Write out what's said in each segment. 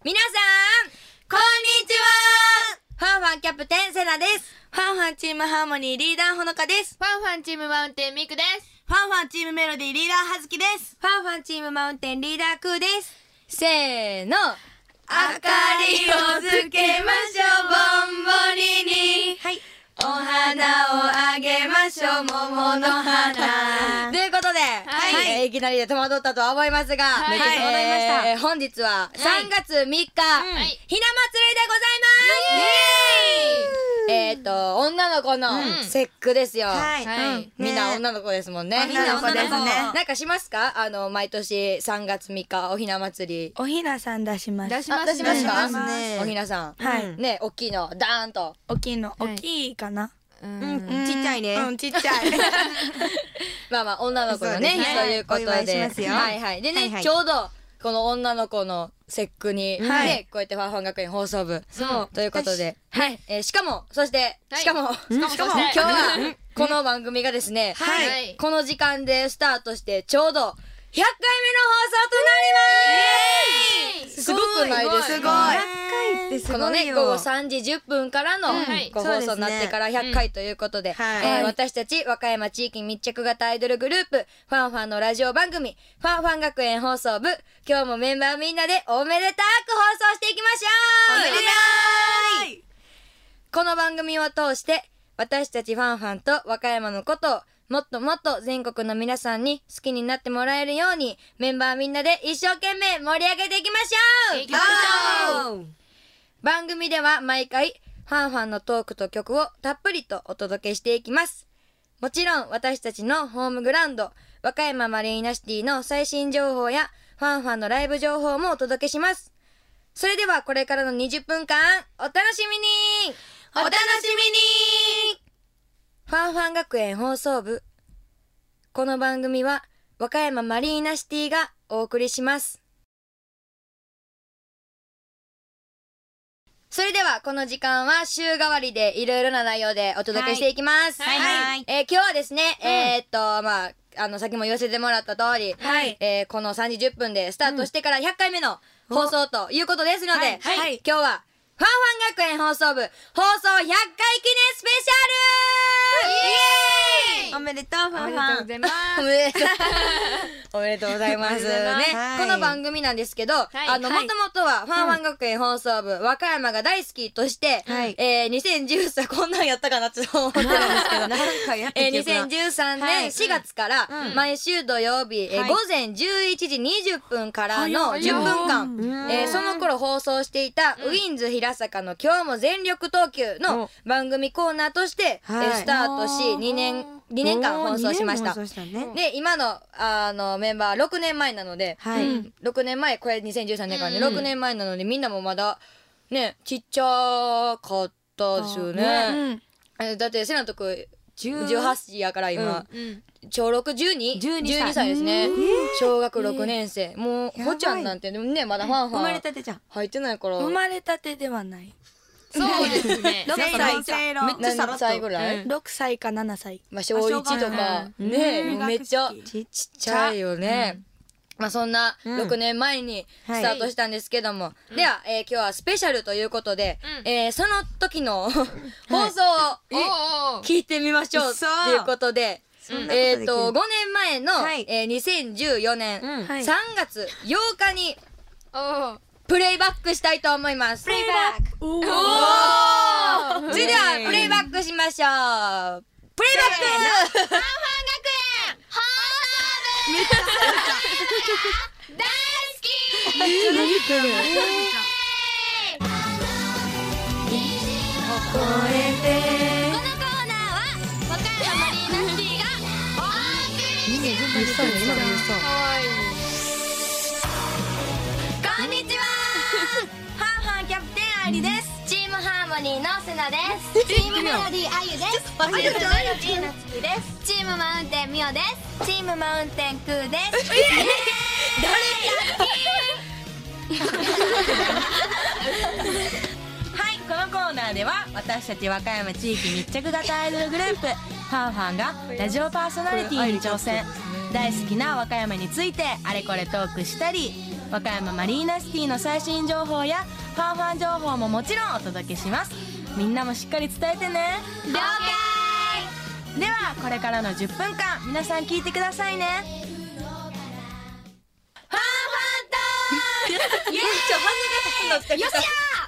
皆さんこんにちは。ファンファンキャプテンセナです。 ファンファンチームハーモニーリーダーほのかです。 ファンファンチームマウンテンミクです。 ファンファンチームメロディーリーダーはずきです。 ファンファンチームマウンテンリーダークーです。せーの、 明かりをつけましょうぼんぼりに、はい、お花をあげましょう桃の花ということで、いきなりで戸惑ったとは思いますが、 めっちゃ戸惑いました。 本日は3月3日、ひな祭りでございます。女の子の節句ですよ。みんな女の子ですもんね。 女の子ですね。 なんかしますか？毎年3月3日おひな祭り。 おひなさん出します。 出しますね。おひなさん。はい。ね、大きいの、ダーンと。 大きいの、大きいかな。 ちっちゃいね。 ちっちゃい。 まあまあ、女の子のね、日ということで。はいはい。でね、ちょうど、この女の子の節句に、ね、こうやってファンファン学園放送部。ということで。はい。しかも、今日は、この番組がですね、この時間でスタートして、ちょうど、100回目の放送となります。すごくないですか？ 100回ってすごいよ。 このね、午後3時10分からの放送になってから100回ということで、私たち和歌山地域密着型アイドルグループ、ファンファンのラジオ番組、ファンファン学園放送部、今日もメンバーみんなでおめでたく放送していきましょう。おめでたい。この番組を通して、私たちファンファンと和歌山のことを、もっともっと全国の皆さんに好きになってもらえるように、メンバーみんなで一生懸命盛り上げていきましょう。番組では毎回、ファンファンのトークと曲をたっぷりとお届けしていきます。もちろん私たちのホームグラウンド、和歌山マリーナシティの最新情報や、ファンファンのライブ情報もお届けします。それではこれからの20分間、お楽しみに！ お楽しみに！ ファンファン学園放送部。この番組は和歌山マリーナシティがお送りします。それではこの時間は週替わりでいろいろな内容でお届けしていきます。今日はですね、まあ、さっきも言わせてもらった通り、この3時10分でスタートしてから100回目の放送ということですので、今日はファンファン学園放送部放送100回記念スペシャル！イエーイ！ おめでとうファンファン。 おめでとうございますね。この番組なんですけど、もともとはファンファン学園放送部和歌山が大好きとして、2013こんなんやったかなって思ってるんですけど、2013年4月から毎週土曜日午前11時20分からの10分間、その頃放送していたウィンズ平坂の今日も全力投球の番組コーナーとしてスタートし2年間放送しました。で、今のメンバー6年前なので、6年前、これ2013年からね、6年前なのでみんなもまだね、ちっちゃかったですよね。だってセナトく18歳やから今、小6、12歳ですね。小学6年生。もう、ほちゃんなんてね、まだファンファン。 生まれたてじゃん。 入ってないから。 生まれたてではない。 そうですね。 何歳ぐらい？ 6 歳か7歳。 まあ、小1とか。ね、めっちゃちっちゃいよね。まあそんな6年前にスタートしたんですけども。では、今日はスペシャルということで、その時の放送を聞いてみましょうということで、5年前の2014年3月8日にプレイバックしたいと思います。 プレイバック。 それではプレイバックしましょう。プレイバック。 ファンファン学園放送部大好き。 何これ。 このコーナーは和歌山マリーナシティがお送りします。 こんにちは。ファンファンキャプテン愛理です。 チームハーモニーのセナです。チームメロディーあゆです。チームメロディーなつきです。チームマウンテンみおです。 チームマウンテンクーです。はい、このコーナーでは私たち和歌山地域密着型アイドルグループファンファンがラジオパーソナリティに挑戦。大好きな和歌山についてあれこれトークしたり、 和歌山マリーナシティの最新情報やファンファン情報ももちろんお届けします。みんなもしっかり伝えてね。 了解。 ではこれからの10分間皆さん聞いてくださいね。ファンファントークイエーイ。よっしゃ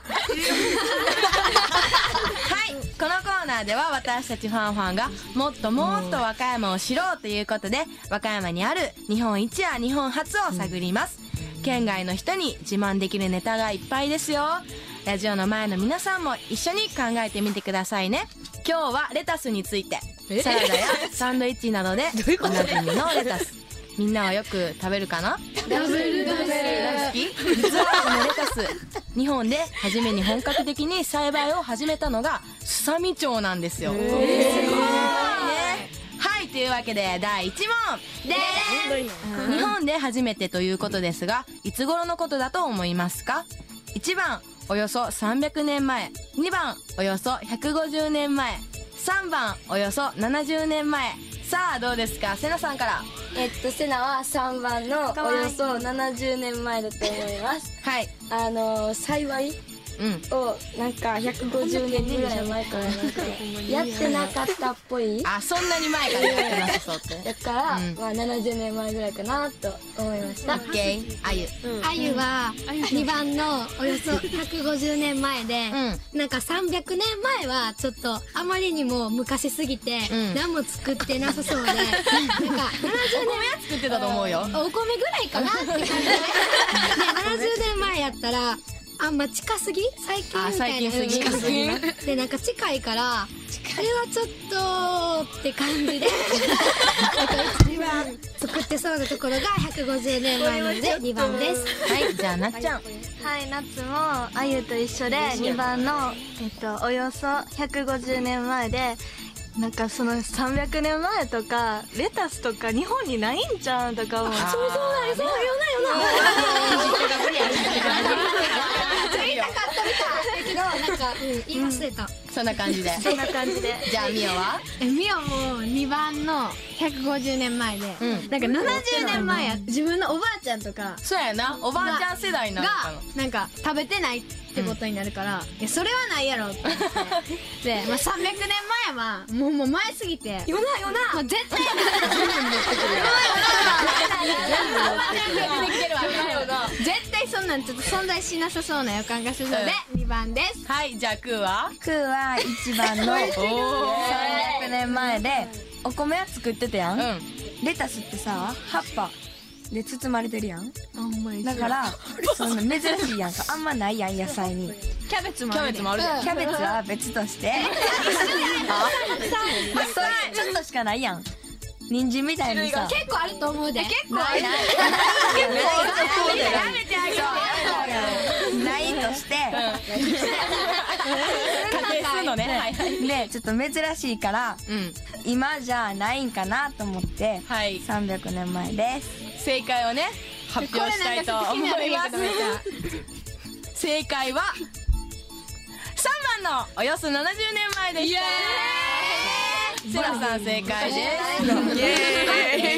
はい、このコーナーでは私たちファンファンがもっともっと和歌山を知ろうということで、和歌山にある日本一や日本初を探ります。県外の人に自慢できるネタがいっぱいですよ。ラジオの前の皆さんも一緒に考えてみてくださいね。今日はレタスについて、サラダやサンドイッチなどでおなじみのレタス。みんなはよく食べるかな？大好き？実はこのレタス、日本で初めに本格的に栽培を始めたのがすさみ町なんですよ。すごいね。はい、というわけで第1問でー日本で初めてということですが、いつ頃のことだと思いますか？1番およそ300年前、2番およそ150年前、3番およそ70年前。さあどうですか、セナさんから。 セナは3番のおよそ70年前だと思います。 はい。 栽培をなんか150年ぐらい前からなんかやってなかったっぽい。 あ、そんなに前からやってなさそうって。 だから、まあ70年前ぐらいかなと思いました。 オッケー。あゆ。 あゆは2番のおよそ150年前で、なんか300年前はちょっとあまりにも昔すぎて何も作ってなさそうで、なんか70年作ってたと思うよ。 お米ぐらいかなって感じで、70年前やったらあんま近すぎ最近みたいな風に近すぎで、なんか近いからあれはちょっとって感じで一番作ってそうなところが150年前なので2番です。 はい、じゃあなっちゃん。 はい、夏もあゆと一緒で2番のおよそ150年前で、なんかその300年前とかレタスとか日本にないんちゃうんとか思う。そうだよ言いたかったみたいだけど、なんか言い忘れた。 そんな感じで。 そんな感じで。 じゃあみおは？ みおも2番の150年前で、なんか70年前や自分のおばあちゃんとかそうやな、おばあちゃん世代なのかな。 なんか食べてないってことになるから、いやそれはないやろって思ってで、まあ、300年前はもう前すぎてよなもう絶対絶対そんなんちょっと存在しなさそうな予感がするので2番です。 はい、じゃあクーは 1番の300年前でお米は作ってたやん。レタスってさ、葉っぱで包まれてるやん。だからそんな珍しいやんか、あんまないやん野菜に。 キャベツもあるキャベツは別としてまあそれちょっとしかないやん。人参みたいにさ結構あると思うで。結構ないとしてでちょっと珍しいから今じゃないんかなと思って300年前です。 正解をね発表したいと思います。正解は3番のおよそ70年前でした。セナさん正解です。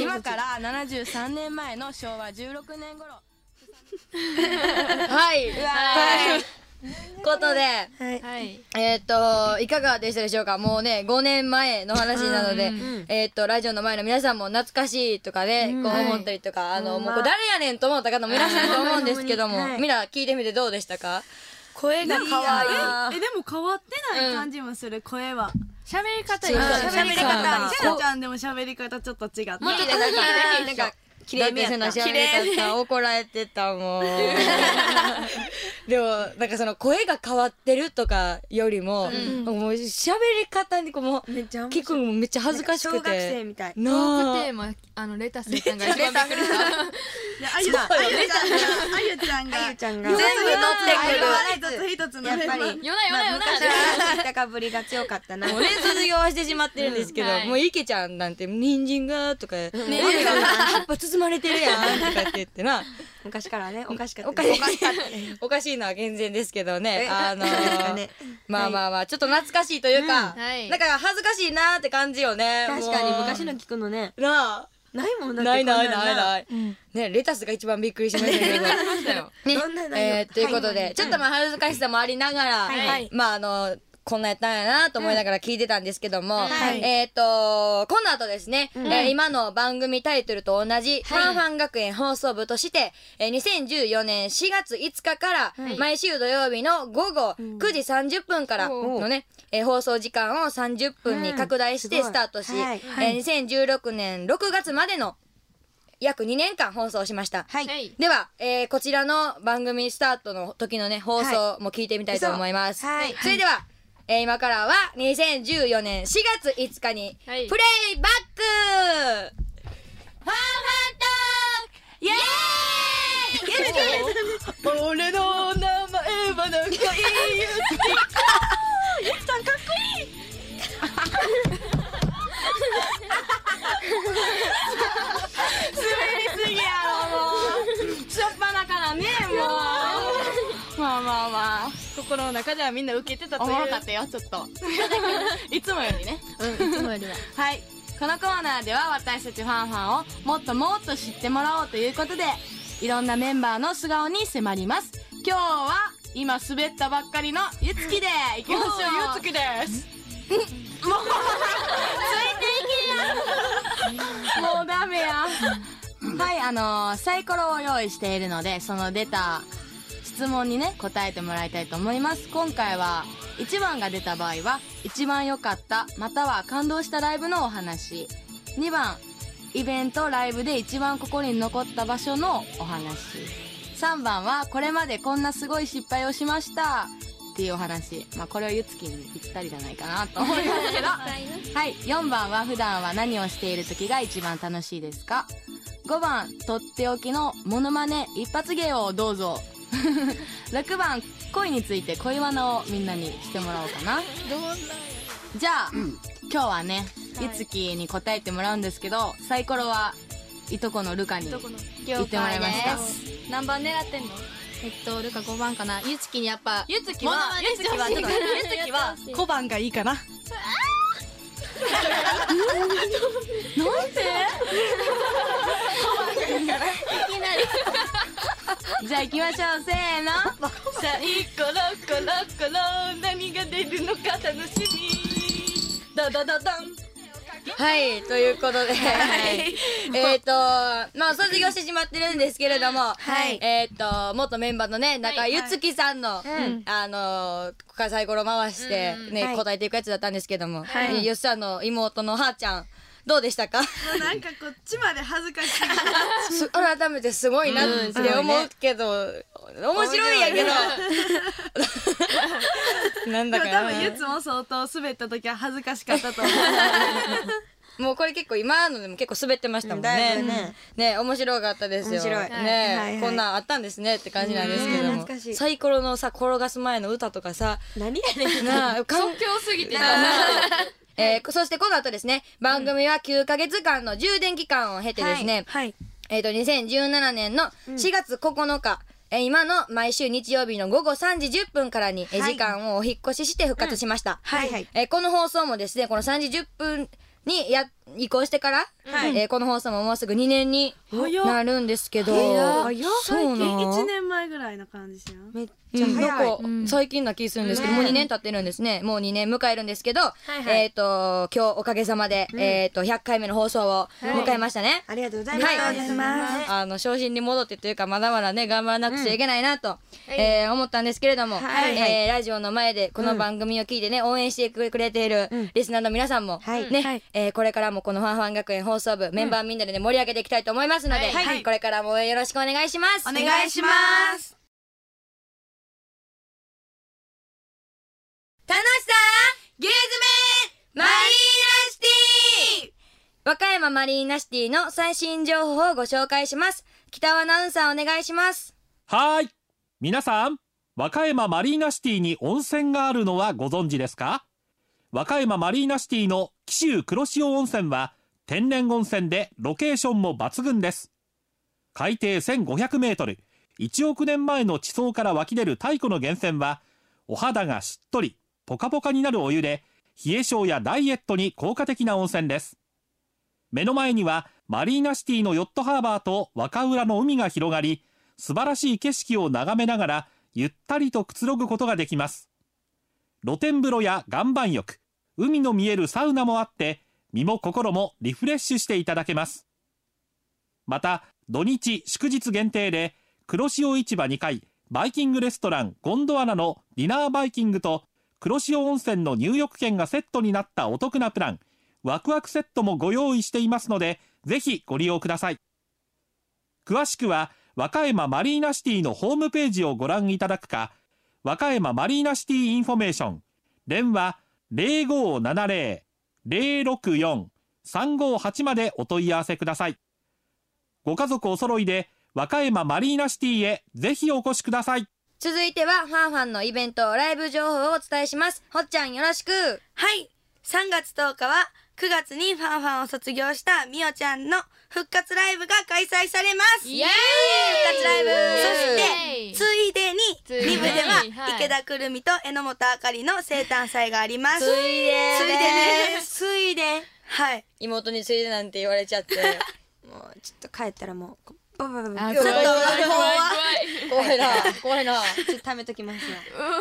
今から73年前の昭和16年頃。 はいことで、いかがでしたでしょうか。もうね5年前の話なので、ラジオの前の皆さんも懐かしいとかね、こう思ったりとか、もうこれ誰やねんと思った方もいらっしゃると思うんですけども、みんな聞いてみてどうでしたか？ 声が可愛い。 でも変わってない感じもする。声は喋り方セナちゃんでも喋り方ちょっと違って、 もうちょっとなんか綺麗な喋り方怒られてたもんでもなんかその声が変わってるとかよりも、もう喋り方にこうもう結構めっちゃ恥ずかしくて、 小学生みたい。 トークテーマレタスさんが一番びっくりした。 あゆちゃんが全部乗ってくる。 一つのやっぱりよな昔は知ったかぶりが強かったな。 もうね卒業はしてしまってるんですけど、もう池ちゃんなんて人参がとか葉っぱ包まれてるやんとかって言ってな、 昔からねおかしかった。 おかしいのは健全ですけどね、まあまあまあちょっと懐かしいというか、なんか恥ずかしいなーって感じよね。 確かに昔の聞くのね。 なあないもんだって。 ないね、レタスが一番びっくりしましたけどね、ということでちょっとまあ恥ずかしさもありながら、まあこんなやったんやなと思いながら聞いてたんですけども、この後ですね、今の番組タイトルと同じファンファン学園放送部として、2014年4月5日から毎週土曜日の午後9時30分からのね、放送時間を30分に拡大してスタートし、2016年6月までの約2年間放送しました。では、こちらの番組スタートの時のね、放送も聞いてみたいと思います。それでは、今からは2014年4月5日にプレイバックファンファントークイエーイ俺の名前はなんかいいゆきさんかっこいい滑りすぎやろもうしょっぱなからねもうまあ心の中ではみんな受けてたという。おもろかったよちょっといつもよりね。いつもよりははい、このコーナーでは私たちファンファンをもっともっと知ってもらおうということで、いろんなメンバーの素顔に迫ります。今日は今滑ったばっかりのゆつきでいきましょう。ゆつきですもうついていけやもうダメやはい、サイコロを用意しているので、その出た質問にね答えてもらいたいと思います。今回は1番が出た場合は一番良かったまたは感動したライブのお話、2番イベントライブで一番心に残った場所のお話、3番はこれまでこんなすごい失敗をしましたっていうお話。まあこれはゆつきにぴったりじゃないかなと思いますけどはい、4番は普段は何をしている時が一番楽しいですか。5番とっておきのモノマネ一発芸をどうぞ6番恋について恋バナをみんなにしてもらおうかな。じゃあ、今日はねゆつきに答えてもらうんですけど、サイコロはいとこのルカに言ってもらいました。 何番狙ってんの？ルカ5番かな。ゆつきにやっぱゆつきは小判がいいかな。 なんでじゃあ行きましょう。せーのサイコロコロコロ何が出るのか楽しみダダダダン。 はい、ということで、まあ卒業してしまってるんですけれども、元メンバーのね中井ゆつきさんのサイコロ回してね答えていくやつだったんですけども、よっさんの妹のはーちゃんどうでしたか？ なんかこっちまで恥ずかしい改めてすごいなって思うけど、面白いんやけどなんだかな、 多分ゆつも相当滑った時は恥ずかしかったと思うもうこれ結構今のでも結構滑ってましたもんね。ね、面白かったですよね。こんなんあったんですねって感じなんですけども、サイコロのさ転がす前の歌とかさ、 何やねんな即興すぎてそしてこの後ですね、番組は9ヶ月間の充電期間を経てですね、2017年の4月9日、今の毎週日曜日の午後3時10分からに時間をお引っ越しして復活しました。この放送もですね、この3時10分に移行してから、この放送ももうすぐ2年になるんですけど、 そうなの？1年前ぐらいな感じしよ。 めっちゃ早い。 最近な気するんですけど、もう2年経ってるんですね。もう2年迎えるんですけど、今日おかげさまで100回目の放送を迎えましたね。 ありがとうございます。 昇進に戻ってというか、まだまだね頑張らなくちゃいけないなと思ったんですけれども、ラジオの前でこの番組を聞いてね応援してくれているリスナーの皆さんもね、これからもこのファンファン学園放送部メンバーみんなでね盛り上げていきたいと思いますので、これからも応援よろしくお願いします。 お願いします。 楽しさギューズメンマリーナシティ。和歌山マリーナシティの最新情報をご紹介します。北尾アナウンサーお願いします。 はい、皆さん、和歌山マリーナシティに温泉があるのはご存知ですか？和歌山マリーナシティの紀州黒潮温泉は天然温泉でロケーションも抜群です。海底1500メートル、1億年前の地層から湧き出る太古の源泉は、お肌がしっとりポカポカになるお湯で冷え性やダイエットに効果的な温泉です。 目の前にはマリーナシティのヨットハーバーと若浦の海が広がり、素晴らしい景色を眺めながらゆったりとくつろぐことができます。露天風呂や岩盤浴、海の見えるサウナもあって、身も心もリフレッシュしていただけます。また土日祝日限定で黒潮市場2階バイキングレストランゴンドワナのディナーバイキングと黒潮温泉の入浴券がセットになったお得なプラン、ワクワクセットもご用意していますので、ぜひご利用ください。詳しくは和歌山マリーナシティのホームページをご覧いただくか、和歌山マリーナシティインフォメーション電話 0570-064-358 までお問い合わせください。ご家族お揃いで和歌山マリーナシティへぜひお越しください。 続いてはファンファンのイベントライブ情報をお伝えします。ほっちゃんよろしく。 はい、3月10日は9月にファンファンを卒業したみおちゃんの復活ライブが開催されます。 イエーイ復活ライブ。 そしてついでにリブでは池田くるみと榎本あかりの生誕祭があります。 ついでです。ついで。はい。 妹についでなんて言われちゃってもうちょっと帰ったらもうババババあ、 ちょっと怖い怖い怖い怖いな怖いな。 ちょっと貯めときますよ。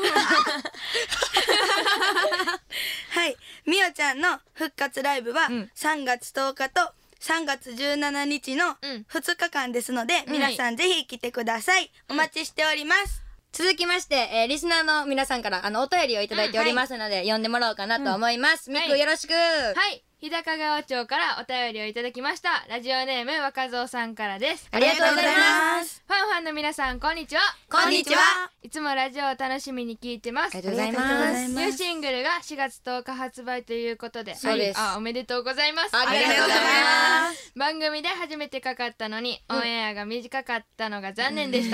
はい、みおちゃんの復活ライブは3月10日と3月17日の2日間ですので、皆さんぜひ来てください。お待ちしております。 続きまして、リスナーの皆さんからお便りをいただいておりますので、読んでもらおうかなと思います。みっくよろしく。 はい、日高川町からお便りをいただきました。ラジオネーム若造さんからです。 ありがとうございます。 ファンの皆さん、こんにちは。 こんにちは。 いつもラジオを楽しみに聞いてます。 ありがとうございます。 ニューシングルが4月10日発売ということで、 そうです。 おめでとうございます。 ありがとうございます。 番組で初めてかかったのに、オンエアが短かったのが残念でした。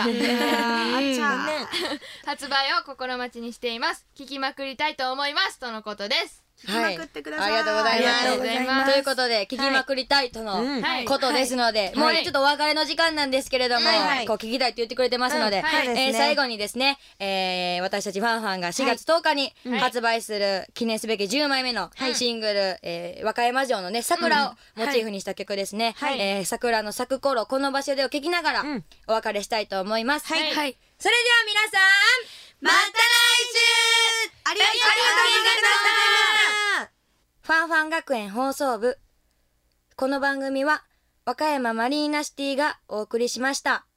発売を心待ちにしています。聞きまくりたいと思いますとのことです。 聞きまくってください。 ありがとうございます。 ありがとうございます。 ということで聞きまくりたいとのことですので、もうちょっとお別れの時間なんですけれども、こう聞きたいと言ってくれてますので、最後にですね、私たちファンが4月10日に発売する記念すべき10枚目のシングル、和歌山城のね桜をモチーフにした曲ですね。桜の咲く頃この場所でを聴きながらお別れしたいと思います。それでは皆さん、また来週。ありがとうございました。ファンファン学園放送部。この番組は和歌山マリーナシティがお送りしました。